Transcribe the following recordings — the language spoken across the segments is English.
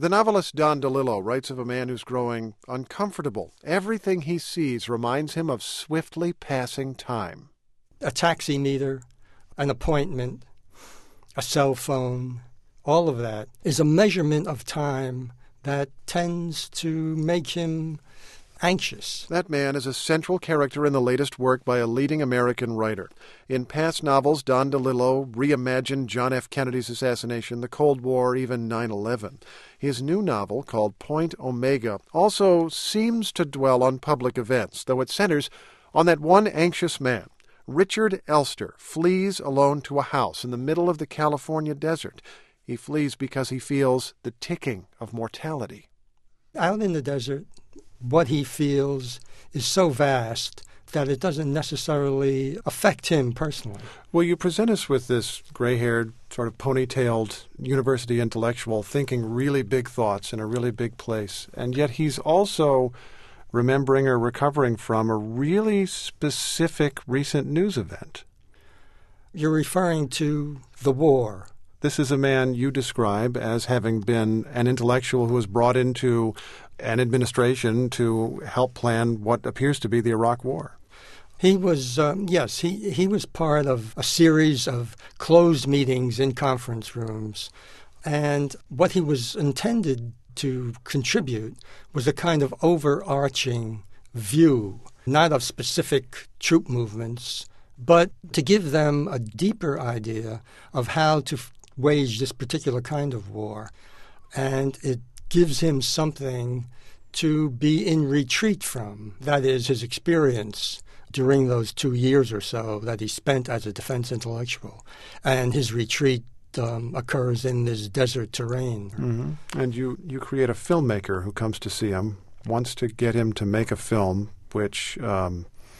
The novelist Don DeLillo writes of a man who's growing uncomfortable. Everything he sees reminds him of swiftly passing time. A taxi meter, an appointment, a cell phone, all of that is a measurement of time that tends to make him anxious. That man is a central character in the latest work by a leading American writer. In past novels, Don DeLillo reimagined John F. Kennedy's assassination, the Cold War, even 9/11. His new novel, called Point Omega, also seems to dwell on public events, though it centers on that one anxious man. Richard Elster flees alone to a house in the middle of the California desert. He flees because he feels the ticking of mortality. Out in the desert, what he feels is so vast that it doesn't necessarily affect him personally. Well, you present us with this gray-haired, sort of ponytailed university intellectual thinking really big thoughts in a really big place, and yet he's also remembering or recovering from a really specific recent news event. You're referring to the war. This is a man you describe as having been an intellectual who was brought into an administration to help plan what appears to be the Iraq War. He was, he was part of a series of closed meetings in conference rooms. And what he was intended to contribute was a kind of overarching view, not of specific troop movements, but to give them a deeper idea of how to wage this particular kind of war. And it gives him something to be in retreat from. That is, his experience during those 2 years or so that he spent as a defense intellectual. And his retreat occurs in this desert terrain. Mm-hmm. And you create a filmmaker who comes to see him, wants to get him to make a film, which, at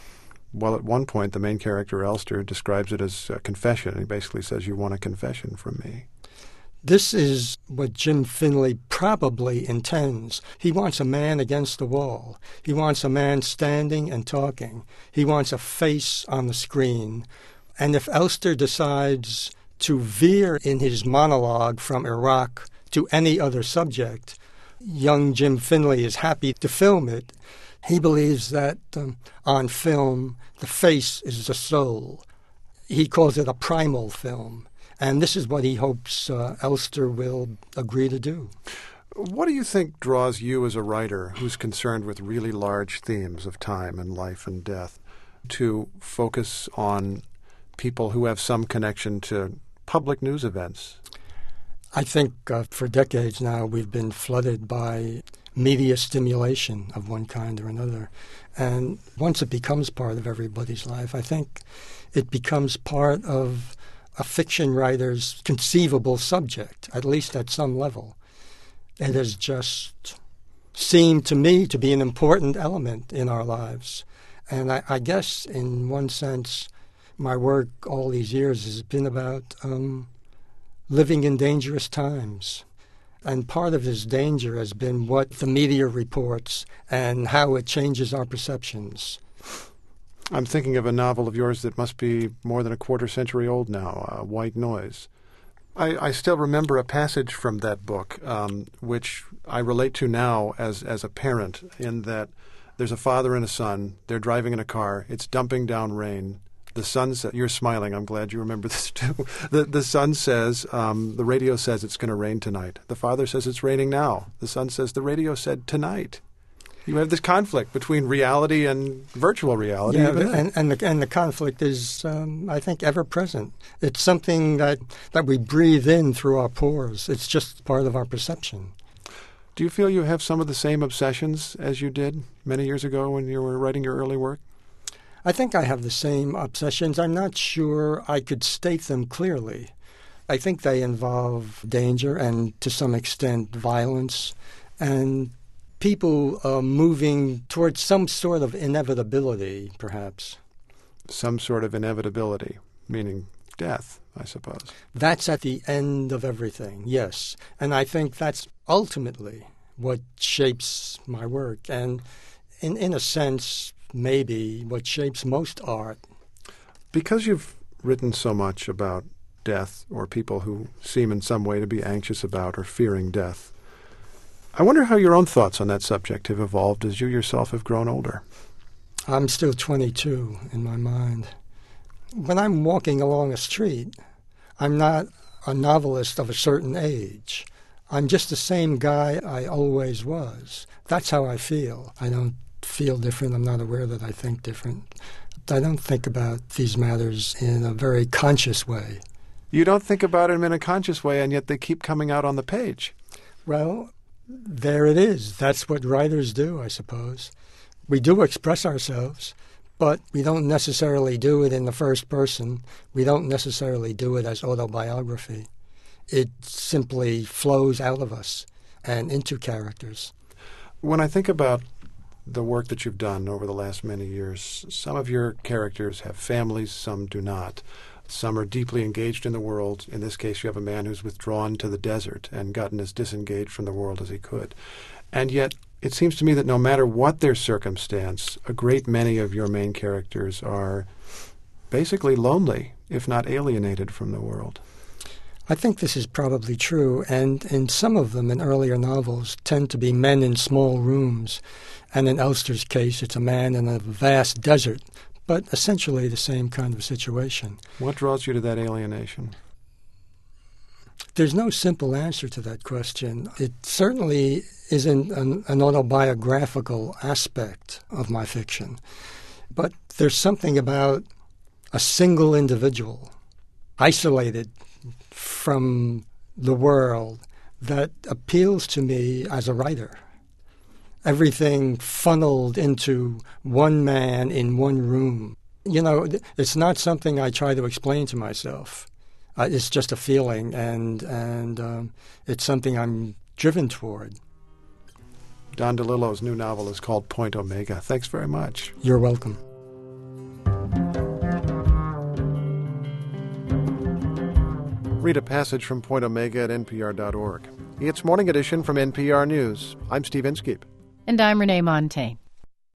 one point the main character, Elster, describes it as a confession. He basically says, "You want a confession from me." This is what Jim Finley probably intends. He wants a man against the wall. He wants a man standing and talking. He wants a face on the screen. And if Elster decides to veer in his monologue from Iraq to any other subject, young Jim Finley is happy to film it. He believes that on film, the face is the soul. He calls it a primal film. And this is what he hopes Elster will agree to do. What do you think draws you as a writer who's concerned with really large themes of time and life and death to focus on people who have some connection to public news events? I think for decades now we've been flooded by media stimulation of one kind or another. And once it becomes part of everybody's life, I think it becomes part of a fiction writer's conceivable subject, at least at some level. It has just seemed to me to be an important element in our lives. And I guess in one sense, my work all these years has been about living in dangerous times. And part of this danger has been what the media reports and how it changes our perceptions. I'm thinking of a novel of yours that must be more than a quarter century old now, White Noise. I still remember a passage from that book, which I relate to now as a parent, in that there's a father and a son. They're driving in a car. It's dumping down rain. The son says, you're smiling, I'm glad you remember this too. The son says, the radio says it's going to rain tonight. The father says it's raining now. The son says, the radio said tonight. You have this conflict between reality and virtual reality. Yeah, and the conflict is, I think, ever present. It's something that we breathe in through our pores. It's just part of our perception. Do you feel you have some of the same obsessions as you did many years ago when you were writing your early work? I think I have the same obsessions. I'm not sure I could state them clearly. I think they involve danger and, to some extent, violence, and people moving towards some sort of inevitability, perhaps. Some sort of inevitability, meaning death, I suppose. That's at the end of everything, yes. And I think that's ultimately what shapes my work, and in a sense, maybe what shapes most art. Because you've written so much about death, or people who seem in some way to be anxious about or fearing death, I wonder how your own thoughts on that subject have evolved as you yourself have grown older. I'm still 22 in my mind. When I'm walking along a street, I'm not a novelist of a certain age. I'm just the same guy I always was. That's how I feel. I don't feel different. I'm not aware that I think different. I don't think about these matters in a very conscious way. You don't think about them in a conscious way, and yet they keep coming out on the page. Well, there it is. That's what writers do, I suppose. We do express ourselves, but we don't necessarily do it in the first person. We don't necessarily do it as autobiography. It simply flows out of us and into characters. When I think about the work that you've done over the last many years, some of your characters have families, some do not. Some are deeply engaged in the world. In this case, you have a man who's withdrawn to the desert and gotten as disengaged from the world as he could. And yet, it seems to me that no matter what their circumstance, a great many of your main characters are basically lonely, if not alienated from the world. I think this is probably true, and in some of them, in earlier novels, tend to be men in small rooms. And in Elster's case, it's a man in a vast desert, but essentially the same kind of situation. What draws you to that alienation? There's no simple answer to that question. It certainly isn't an autobiographical aspect of my fiction. But there's something about a single individual, isolated from the world, that appeals to me as a writer. Everything funneled into one man in one room. You know, it's not something I try to explain to myself. It's just a feeling, and it's something I'm driven toward. Don DeLillo's new novel is called Point Omega. Thanks very much. You're welcome. Read a passage from Point Omega at npr.org. It's Morning Edition from NPR News. I'm Steve Inskeep. And I'm Renee Montagne.